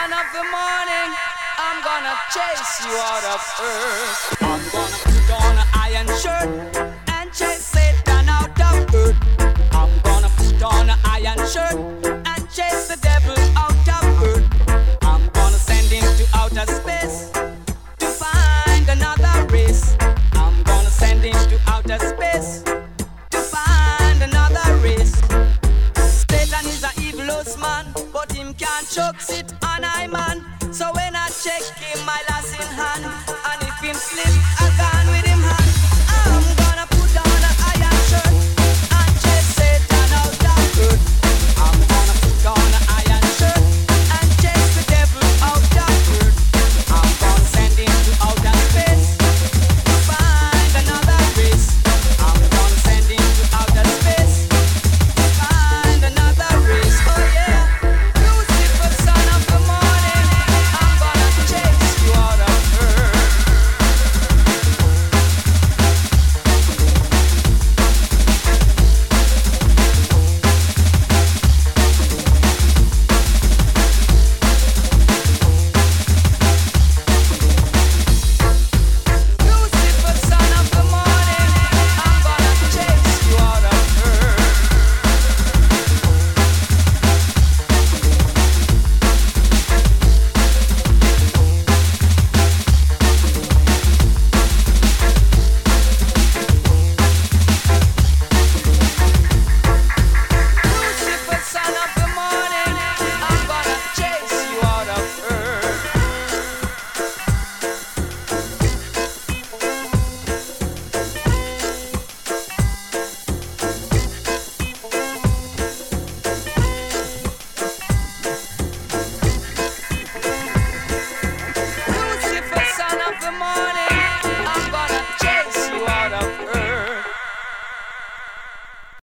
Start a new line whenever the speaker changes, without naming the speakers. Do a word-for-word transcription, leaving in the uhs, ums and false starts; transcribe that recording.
dawn of the morning, I'm gonna chase you out of earth. I'm gonna put on an iron shirt and chase Satan out of earth. I'm gonna put on an iron shirt and chase the devil out of earth. I'm gonna send him to outer space to find another race. I'm gonna send him to outer space to find another race. Satan is a evilous man, but him can't choke it on I man. So when I check him, my last in hand, and if him slip, I